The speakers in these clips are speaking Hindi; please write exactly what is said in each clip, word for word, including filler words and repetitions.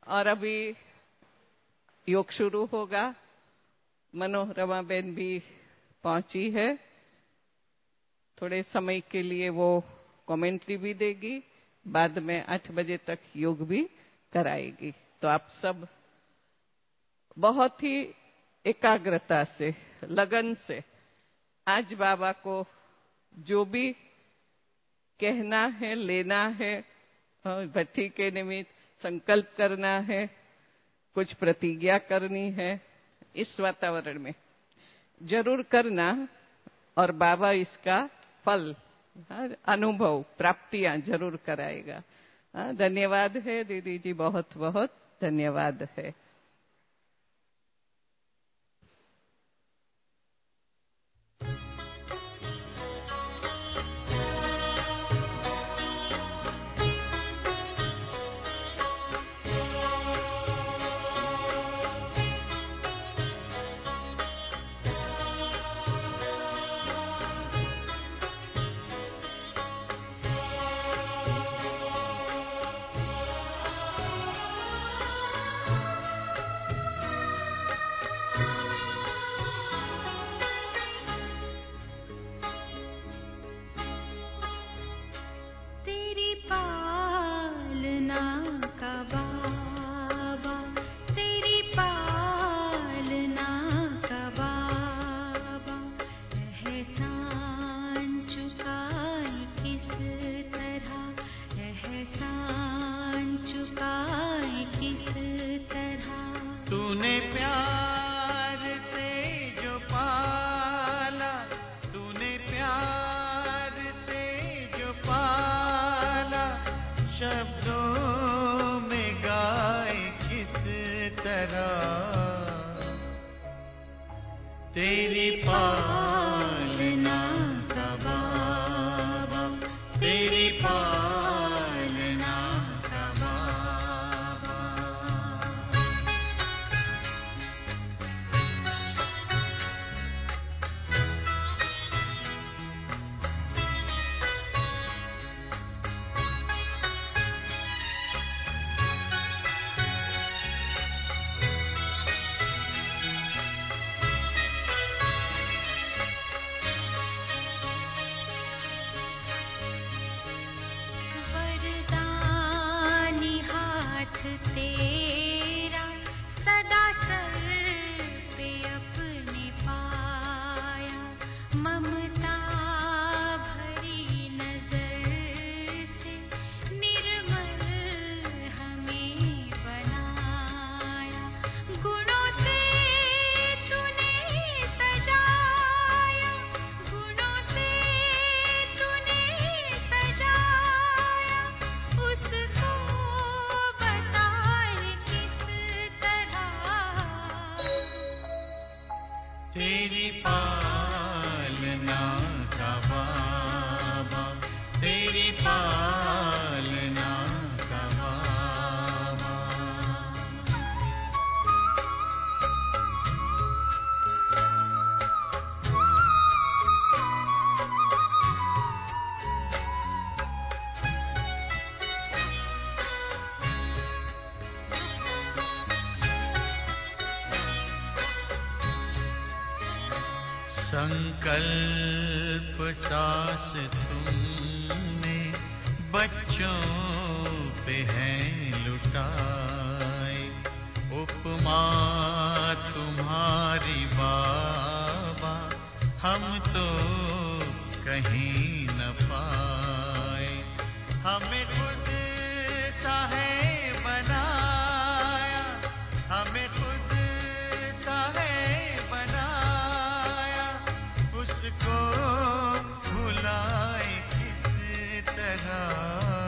और अभी योग शुरू होगा। मनोरमा बेन भी पहुंची है, थोड़े समय के लिए वो कमेंट्री भी देगी, बाद में आठ बजे तक योग भी कराएगी। तो आप सब बहुत ही एकाग्रता से, लगन से आज बाबा को जो भी कहना है, लेना है, भट्ठी के निमित्त संकल्प करना है, कुछ प्रतिज्ञा करनी है, इस वातावरण में जरूर करना और बाबा इसका फल, अनुभव, प्राप्तियां जरूर कराएगा। धन्यवाद है दीदी जी, बहुत बहुत धन्यवाद है। तेरी पालना का बाबा, तेरी पालना का बाबा। तेरी पालना का बाबा, तेरी पालना का बाबा। संकल्प सास तुमने बच्चों पे है लुटाए, उपमा तुम्हारी बाबा हम तो कहीं न पाए। हमें खुद सा है बनाया, हमें खुद सा है बनाया, उसको भुलाए किस तरह।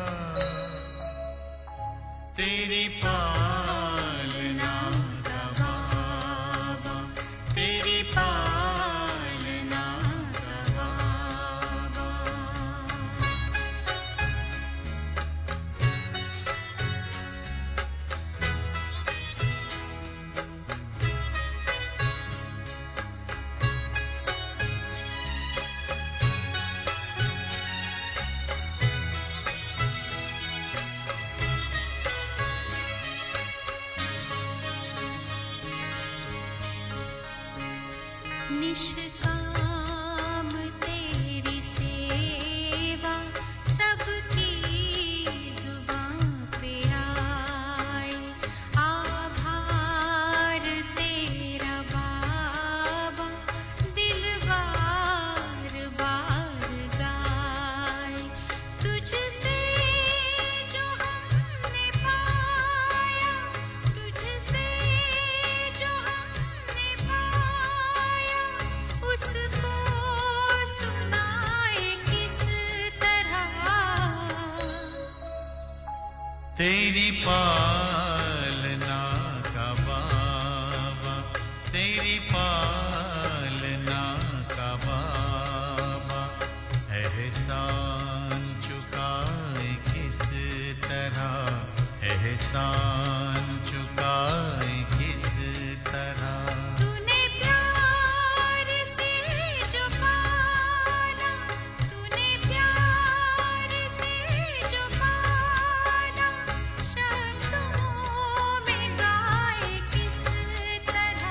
तेरी पालना का बाबा, तेरी पालना का बाबा। निष्काम तेरी सेवा सबकी जुबां पे आए, आभार तेरा बाबा दिल बार बार गाए। तुझसे जो हमने पाया, तुझसे जो हमने पाया, उसको सुनाए किस तरह। तेरी पालना का बाबा, तेरी पालना का बाबा, एहसान चुकाए किस तरह, एहसान चुकाए किस तरह। तूने प्यार से जो पाला, तूने प्यार से जो पाला, शब्दों में गाए किस तरह।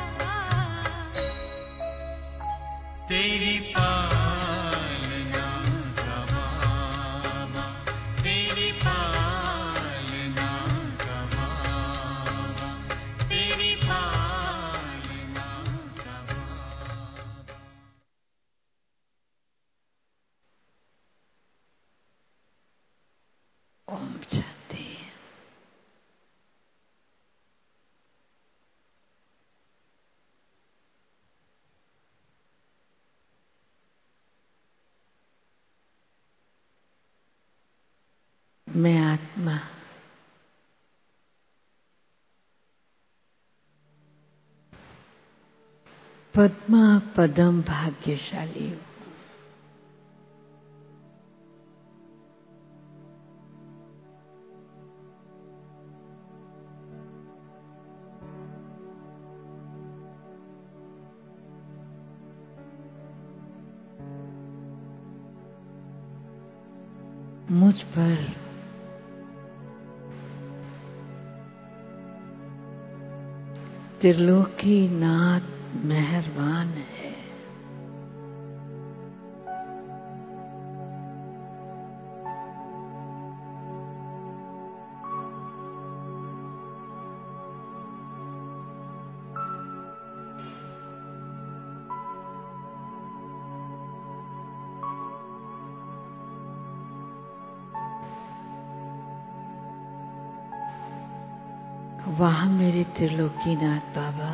तेरी पालना का बाबा, तेरी पालना का बाबा, तेरी पालना का बाबा। ओम शांति। मैं आत्मा पद्मा पदम भाग्यशाली हूँ। मुझ पर त्रिलोकीनाथ मेहरबान है। वहाँ मेरे त्रिलोकीनाथ बाबा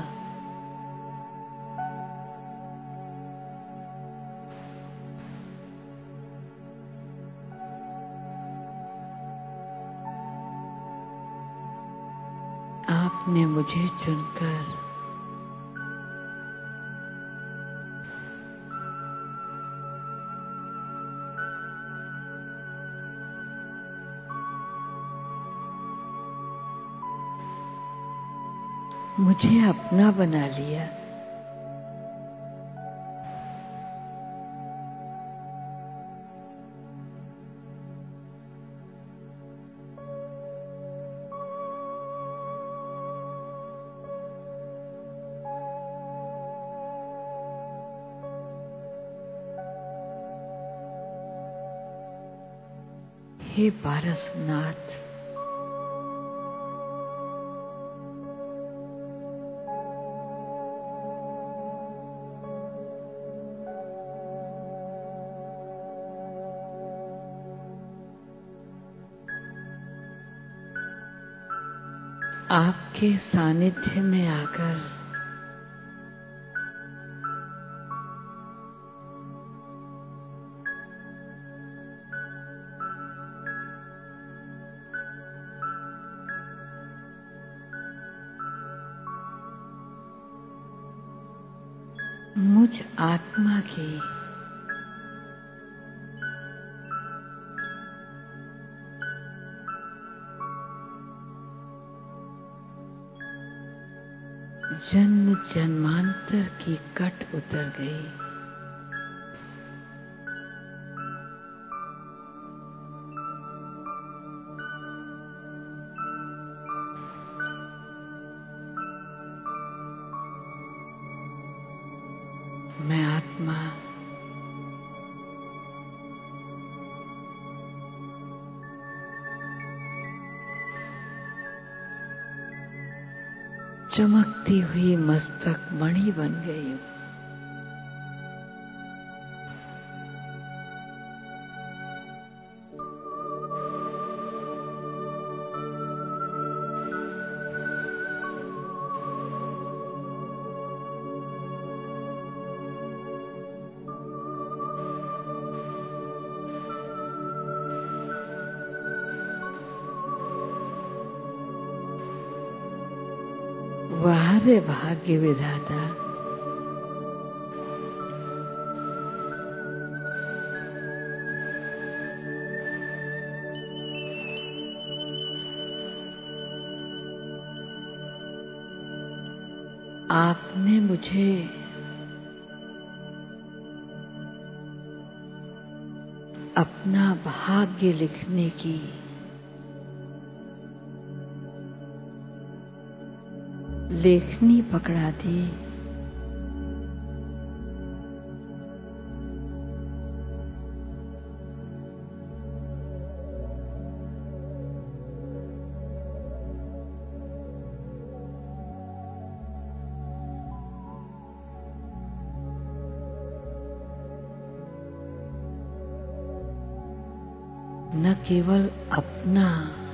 आपने मुझे चुनकर मुझे अपना बना लिया। हे पारसनाथ, आपके सानिध्य में आकर मुझ आत्मा की जन्म जन्मांतर की कट उतर गई। मैं आत्मा चमकती हुई मस्तक मणि बन गई हूँ। वाह रे भाग्य विधाता, आपने मुझे अपना भाग्य लिखने की लेखनी पकड़ा दी। न केवल अपना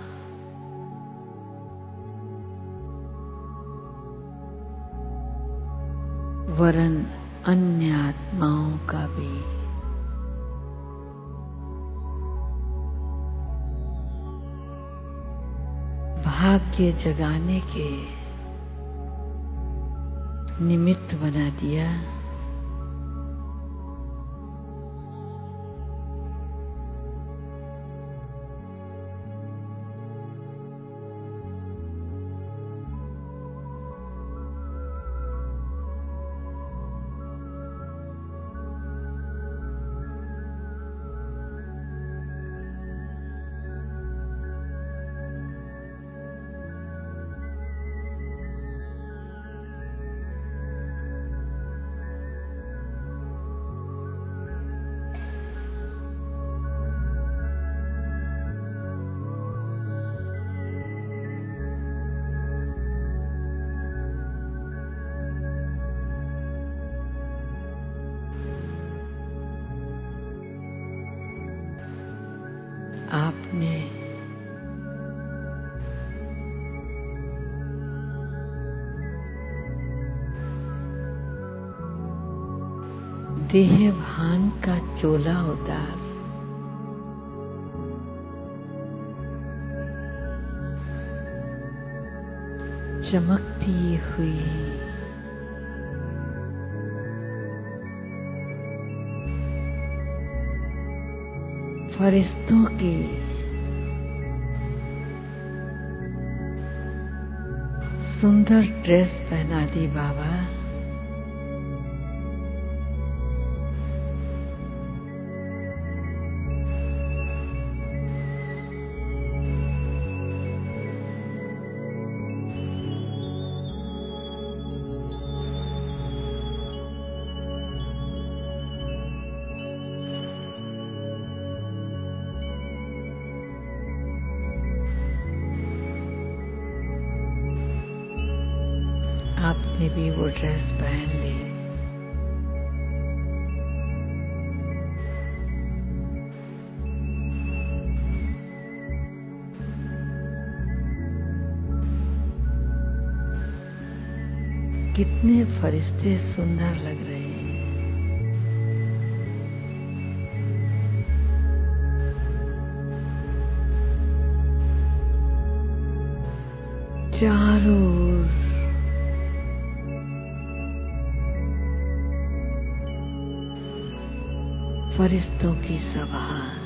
वरन अन्य आत्माओं का भी भाग्य जगाने के निमित्त बना दिया। आपने देह भान का चोला उतार चमकती हुई फरिश्तों की सुंदर ड्रेस पहना दी बाबा। आपने भी वो ड्रेस पहन ली। कितने फरिश्ते सुंदर लग रहे हैं। चारों ओर फरिश्तों की सभा।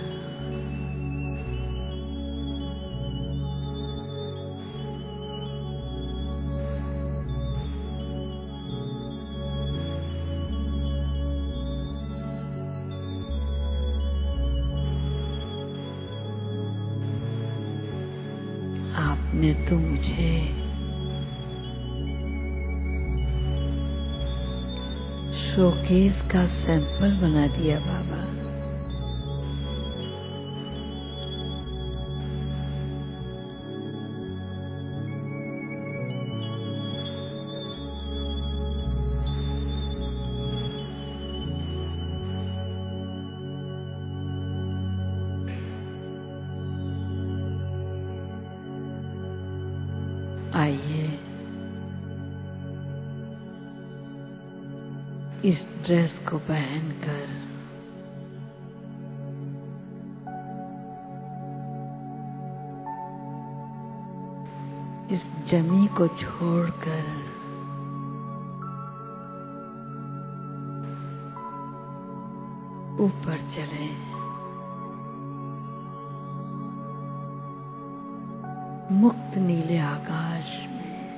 आपने तो मुझे शोकेस का सैंपल बना दिया बाबा। आइए इस ड्रेस को पहनकर इस जमी को छोड़कर ऊपर चलें, मुक्त नीले आकाश में।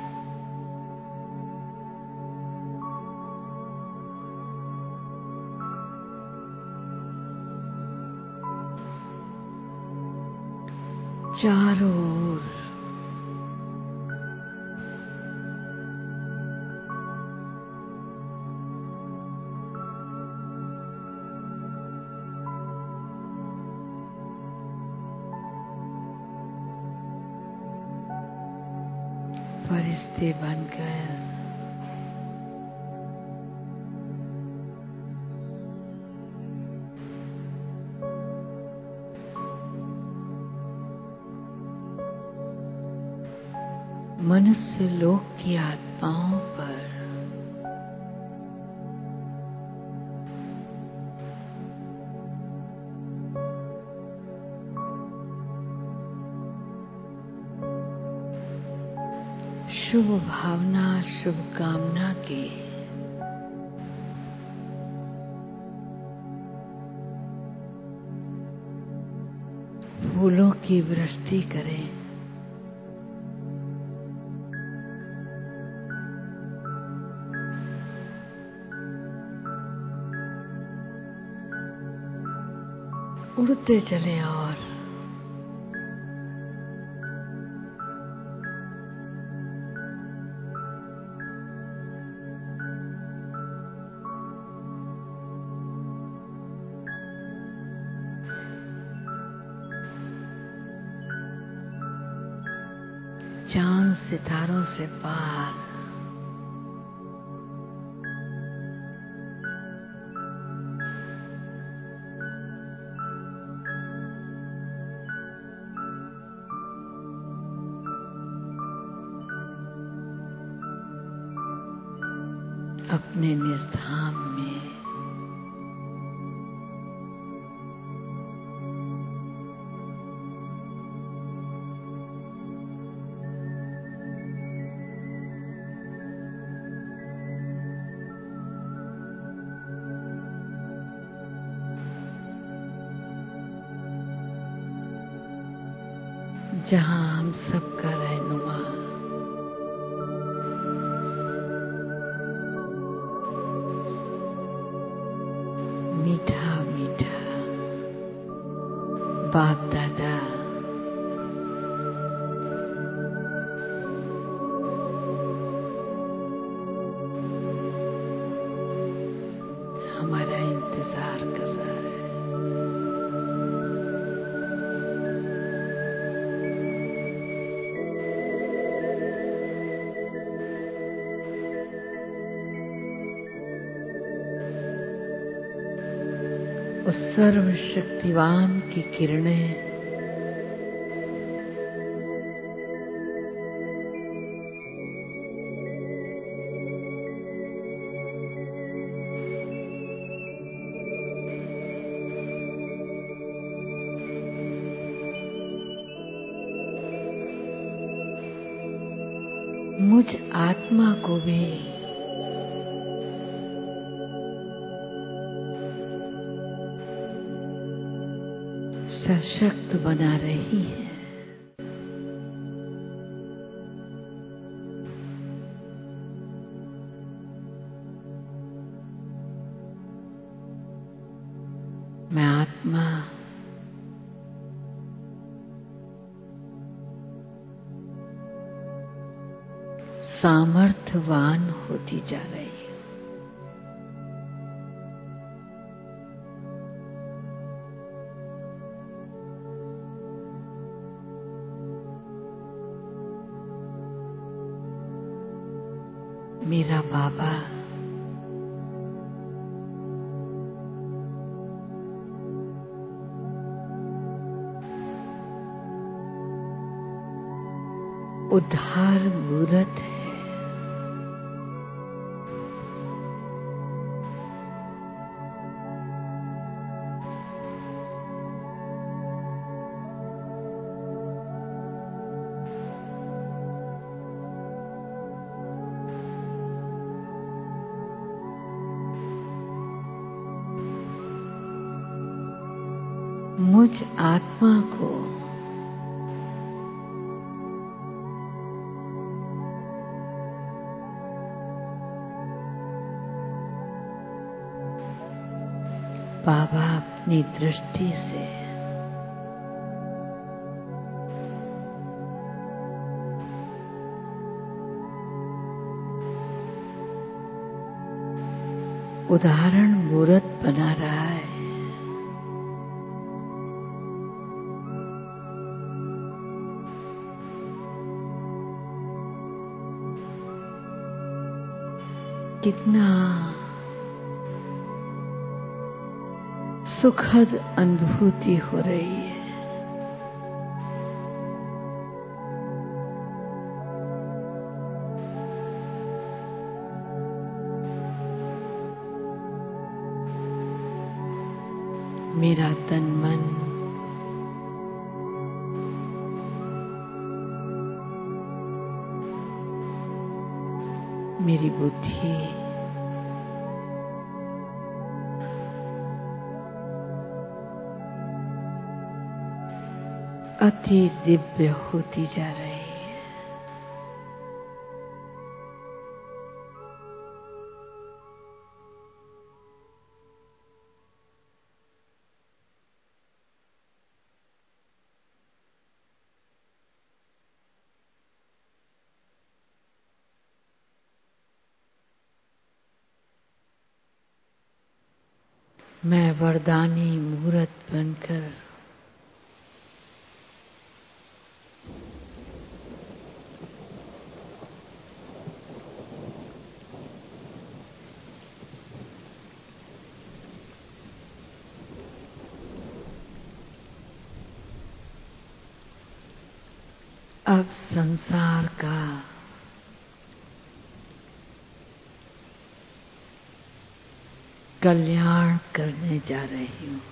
चारों ओर फरिश्ते बनकर मनुष्य लोक की आत्माओं पर शुभ भावना, शुभकामना के फूलों की वृष्टि करें। उड़ते चले और चांद सितारों से पार अपने निजधाम में जहां हम सबका रहनुमा मीठा मीठा बाप दादा हमारा इंतजार कर रहा है। उस सर्वशक्तिवान की किरणें मुझ आत्मा को भी सशक्त बना रही है। मैं आत्मा सामर्थ्यवान होती जा रही हूँ। मेरा बाबा उद्धार मूरत है। मुझ आत्मा को बाबा अपनी दृष्टि से उदाहरण मूरत बना रहा है। कितना सुखद अनुभूति हो रही है। मेरा तन मन मेरी बुद्धि अति दिव्य होती जा रही है। मैं वरदानी मूरत बनकर अब संसार का कल्याण करने जा रही हूँ।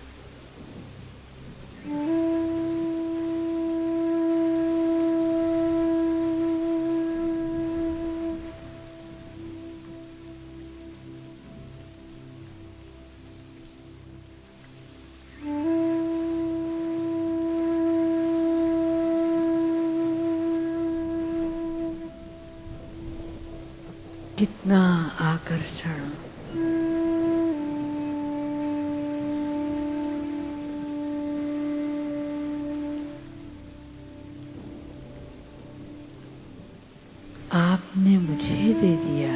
कितना आकर्षण, आपने मुझे दे दिया।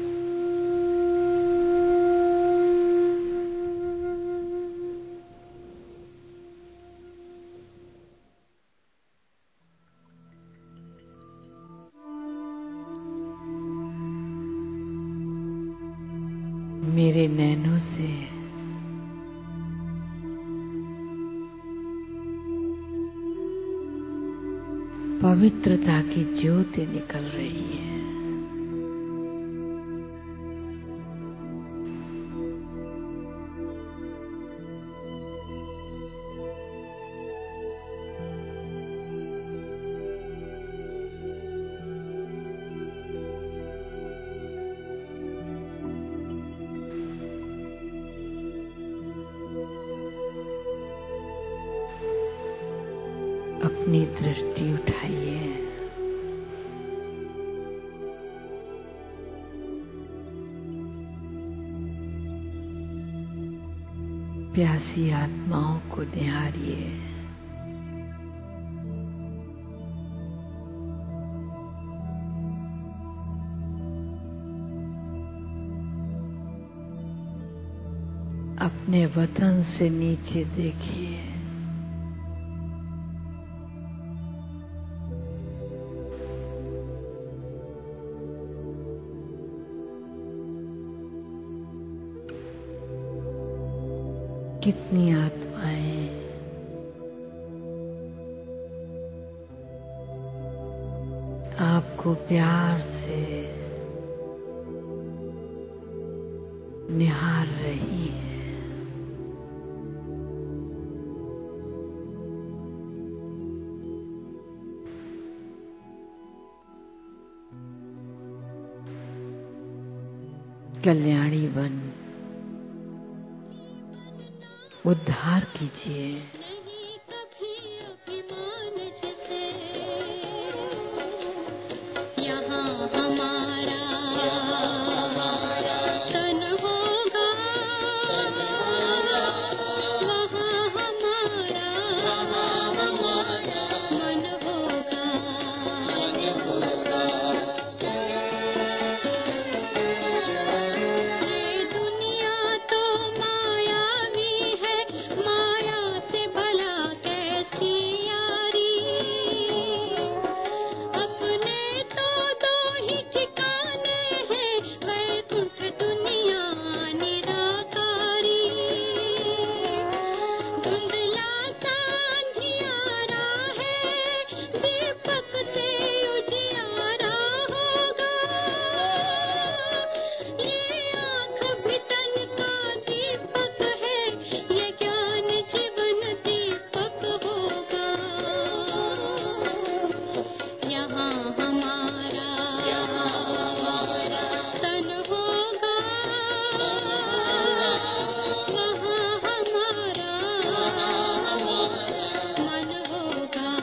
मेरे नैनों से पवित्रता की ज्योति निकल रही है। अपनी दृष्टि उठाइए। प्यासी आत्माओं को निहारिए। अपने वतन से नीचे देखिए। कितनी आत्माएं आपको प्यार से निहार रही है। कल्याणी बन उद्धार कीजिए। नहीं कभी अभिमान जिसे यहाँ हमारा तन होगा, वहाँ हमारा मन होगा। ये दुनिया तो मायावी है, माया से भला कैसी यारी। अपने तो दो ही ठिकाने हैं, वैकुंठ दुनिया निराकारी। धुंधला सा अंधियारा है, दीपक से उजियारा होगा। ये आँख भी तन का दीपक है, ये ज्ञान जीवन दीपक होगा। यहाँ हमारा तन होगा, वहाँ हमारा मन होगा।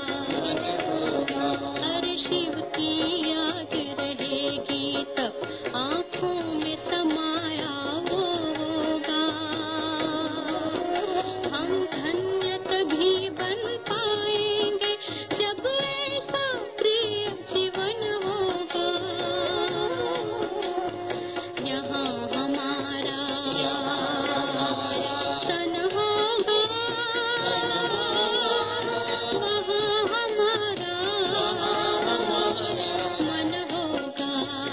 हर शिव की याद रहेगी, तब आँखों में समाया वो होगा। हम धन्य तभी बन पाएंगे, जब ऐसा प्रिय जीवन होगा। यहाँ हमारा तन होगा, वहाँ हमारा मन होगा।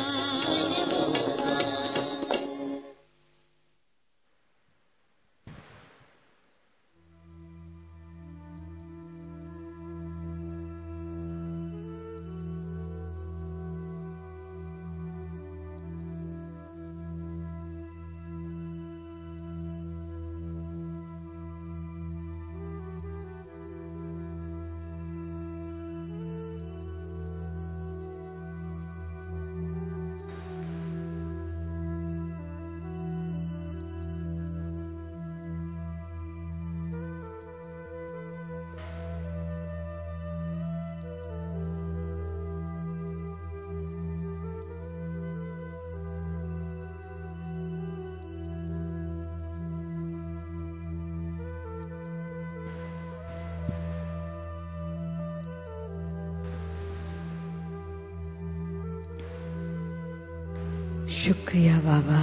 शुक्रिया बाबा।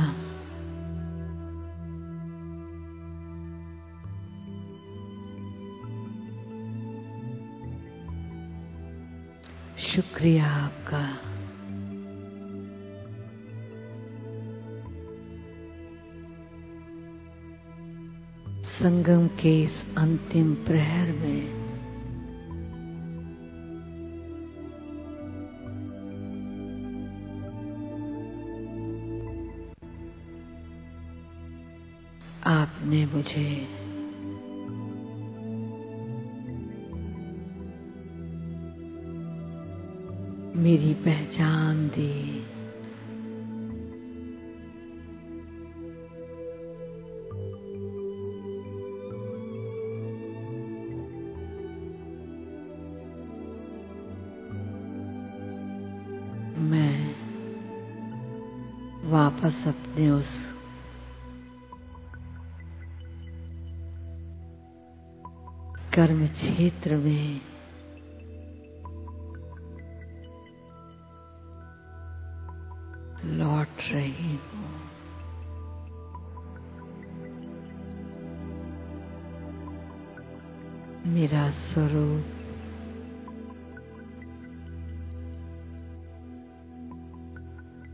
शुक्रिया आपका। संगम के इस अंतिम प्रहर में आपने मुझे मेरी पहचान दी। मैं वापस अपने उस कर्म क्षेत्र में लौट रही हूँ। मेरा स्वरूप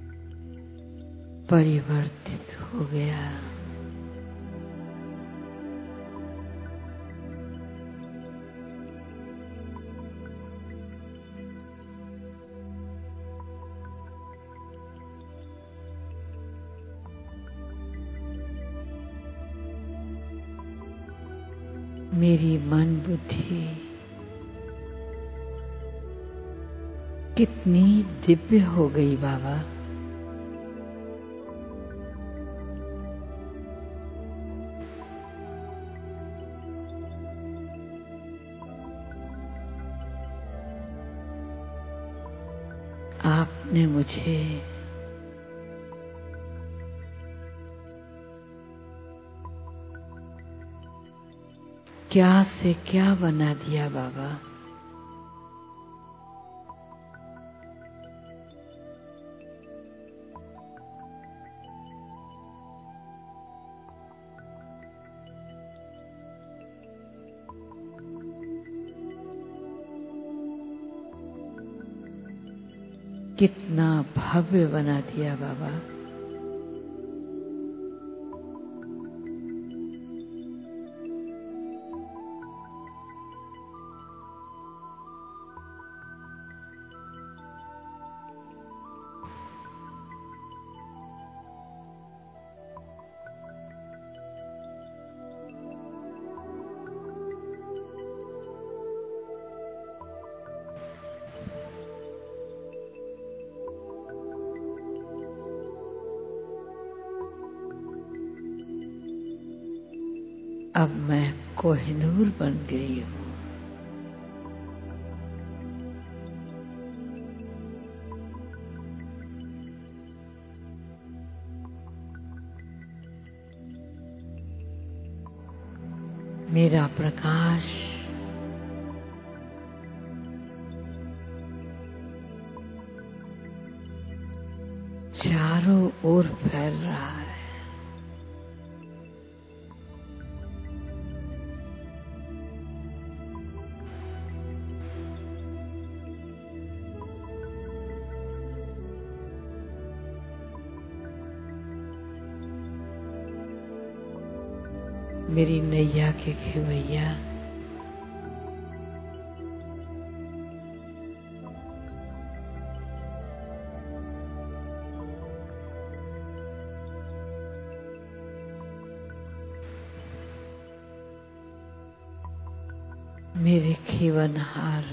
परिवर्तित हो गया। मेरी मन बुद्धि कितनी दिव्य हो गई बाबा। आपने मुझे क्या से क्या बना दिया बाबा। कितना भव्य बना दिया बाबा। अब मैं कोहिनूर बन गई हूँ। मेरा प्रकाश चारों ओर फैल रहा है। मेरी नैया के खेवैया मेरे खेवनहार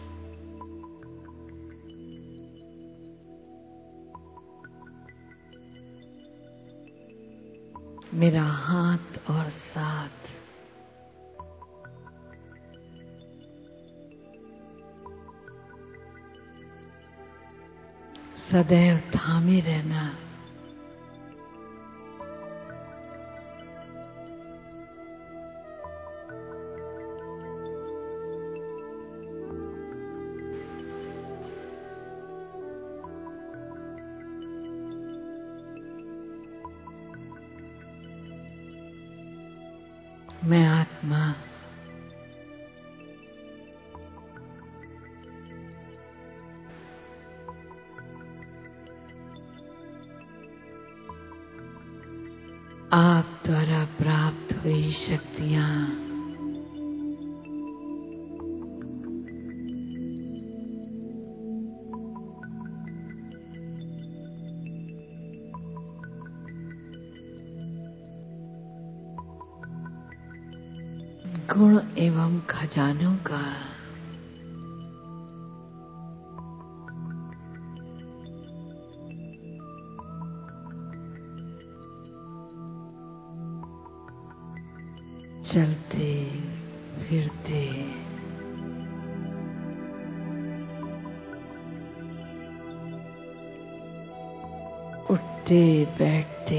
मेरा हाथ और साथ सदैव थामे रहना मैं आत्मा आप द्वारा प्राप्त हुई शक्तियां गुण एवं खजानों का चलते फिरते उठते बैठते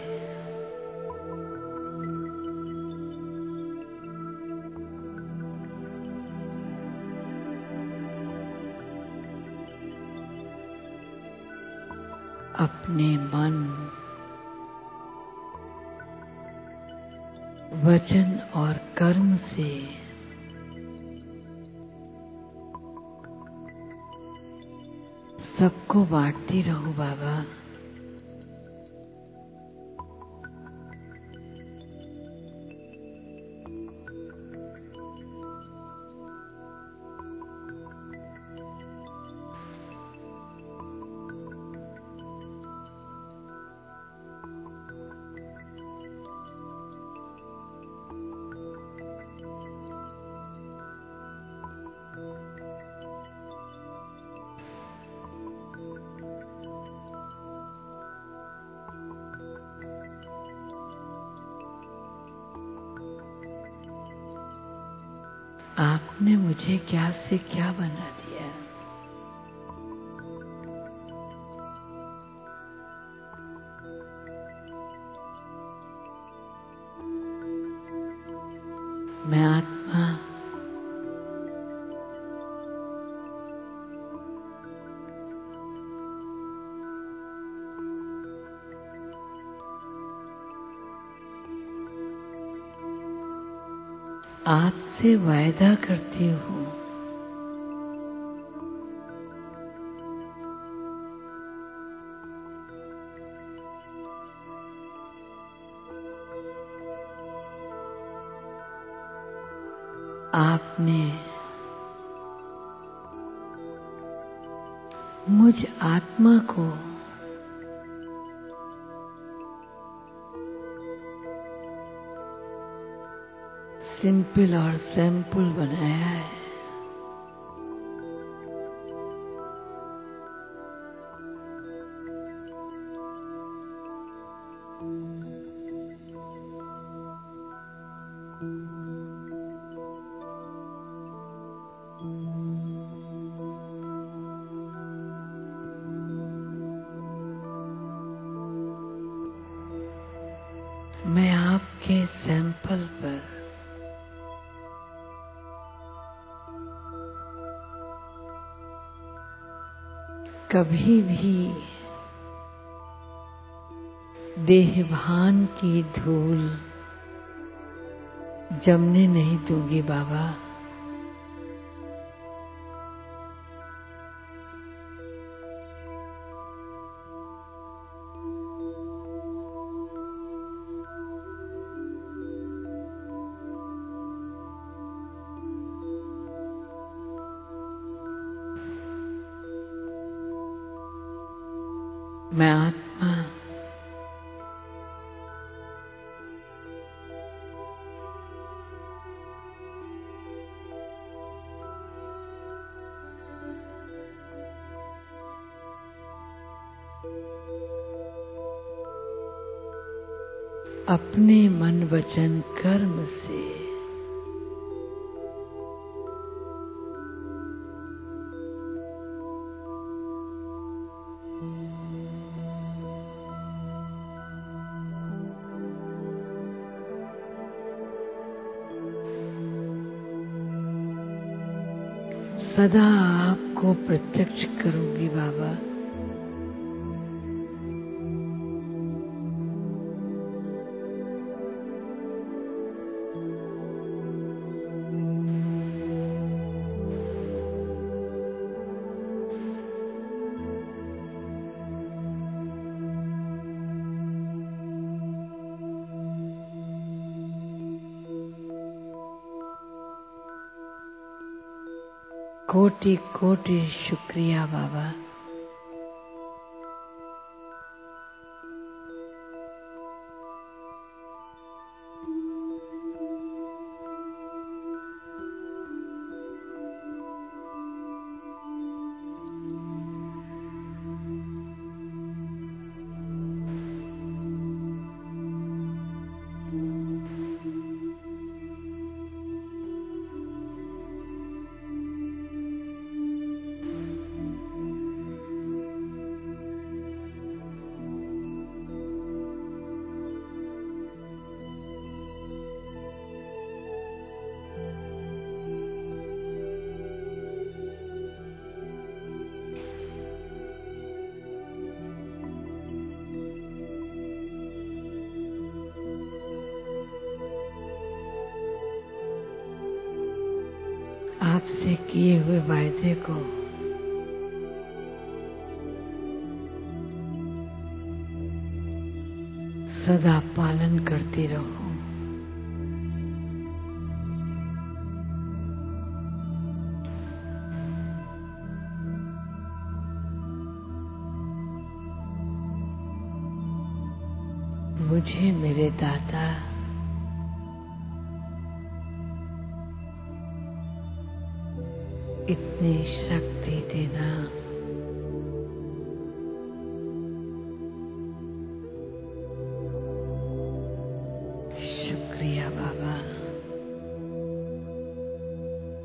अपने मन वचन और कर्म से सबको बांटती रहूं बाबा। आपने मुझे क्या से क्या बना दिया। मैं आत्मा आपसे वायदा करती हूँ आपने मुझ आत्मा को सिंपल और सैंपल बनाया है। मैं आपके सैंपल पर कभी भी देहभान की धूल जमने नहीं दूंगी बाबा। मैं आत्मा अपने मन वचन कर्म से सदा आपको प्रत्यक्ष करूंगी बाबा। कोटि कोटि शुक्रिया बाबा। आपसे किए हुए वायदे को सदा पालन करती रहूं। मुझे मेरे दाता इतनी शक्ति देना। शुक्रिया बाबा।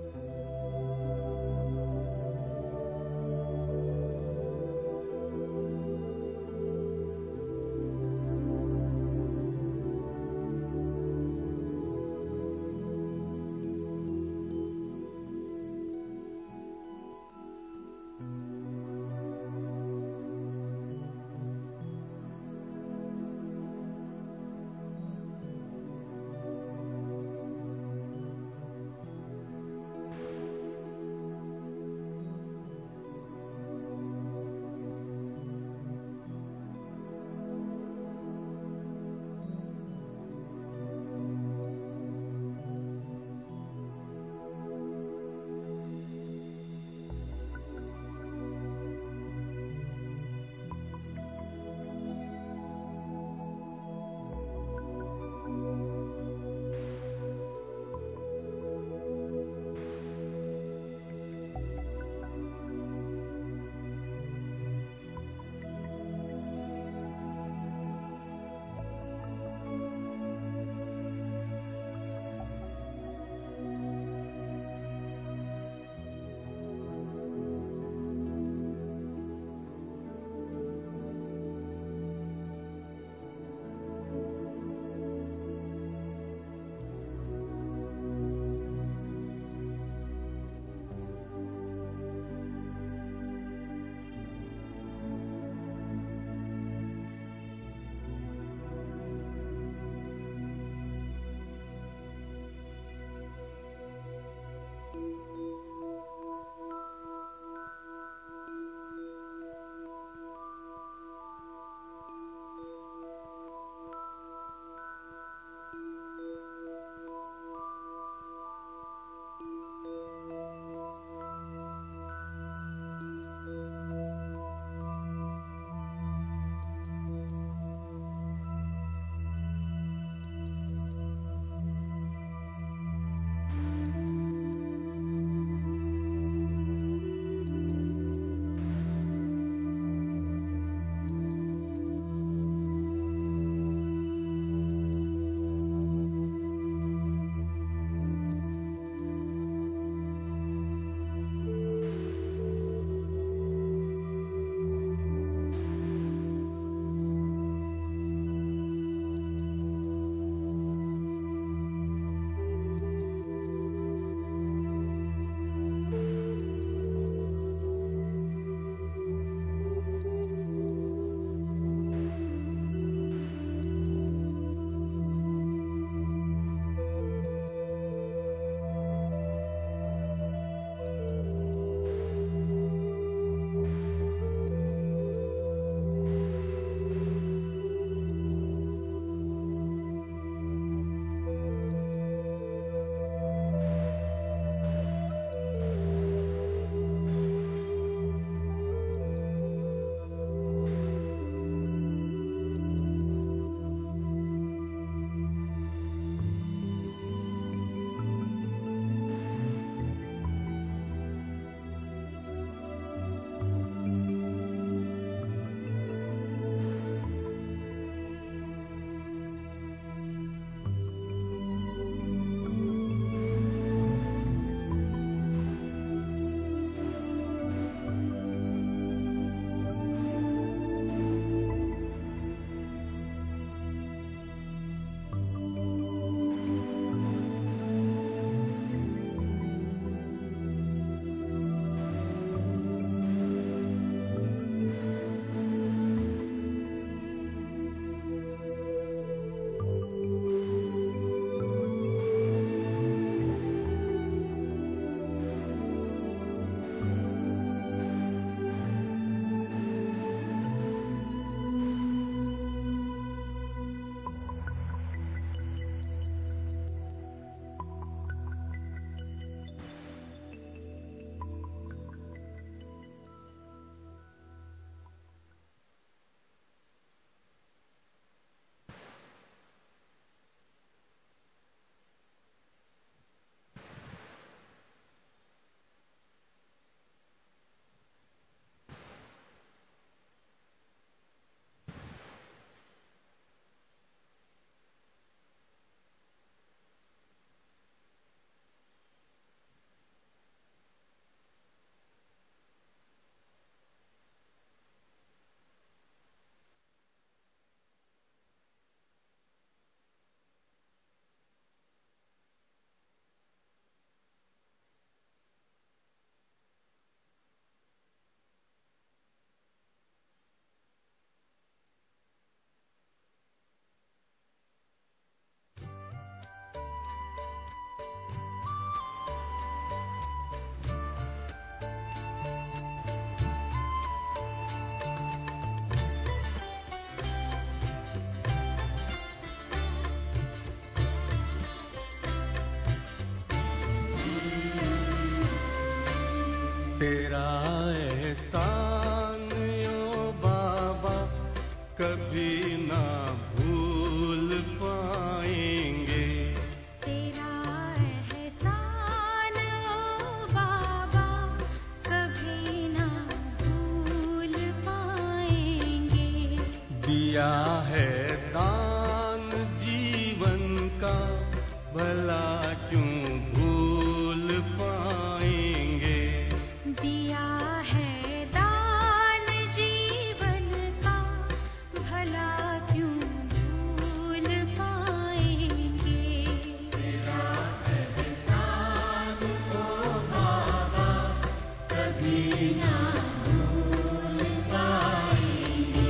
कभी ना भूल पाएंगे। तेरा एहसान ओ बाबा कभी ना भूल पाएंगे। दिया है दान जीवन का, भला क्यों भूल पाएंगे। दिया है दान जीवन का, भला क्यों भूल पाएंगे। तेरा एहसान ओ बाबा कभी ना भूल पाएंगे।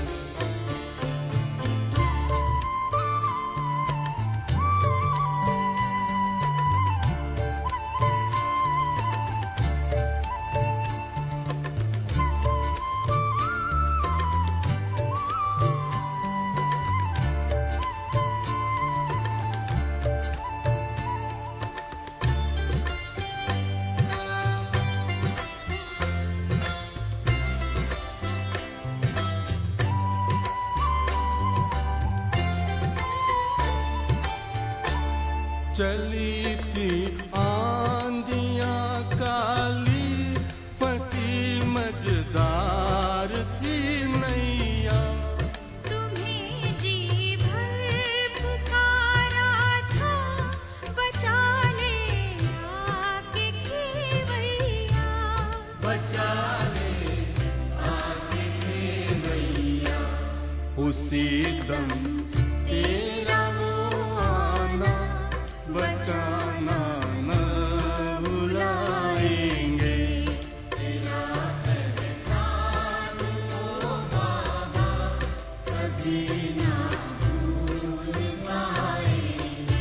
चली थी आंधियां काली, फंसी मझधार थी नैया। तुम्हें जी भर पुकारा था, बचा ले आके खेवैया। बचा ले आके खेवैया। उसी दम तेरा वो आना, बचाना न भुलाएंगे। तेरा एहसान ओ बाबा कभी ना भूल पाएंगे।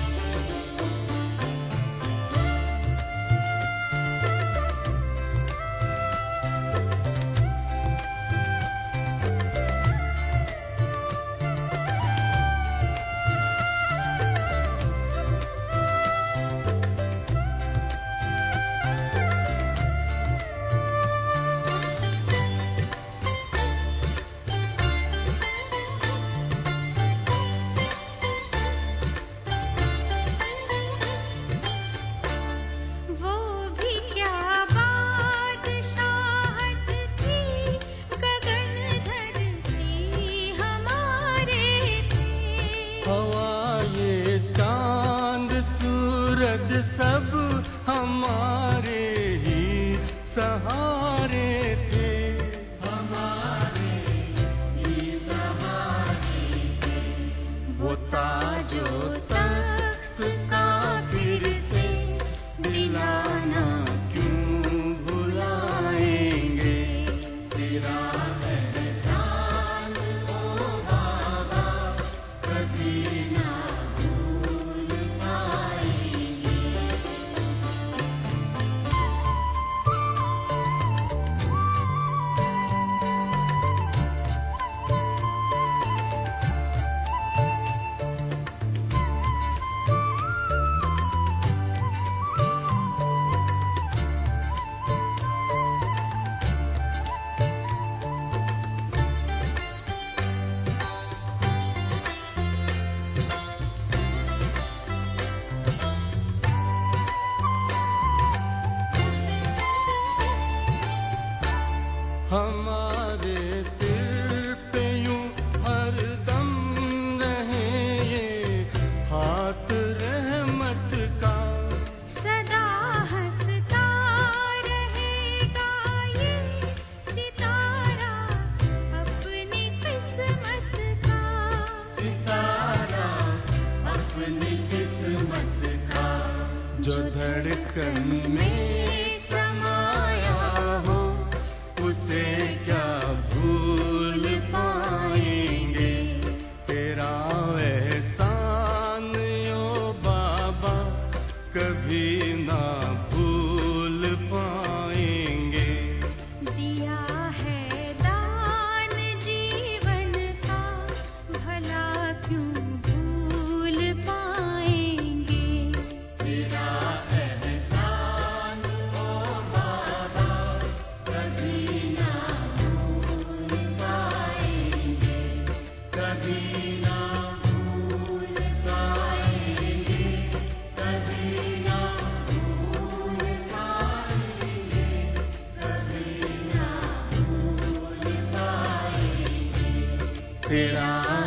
तेरा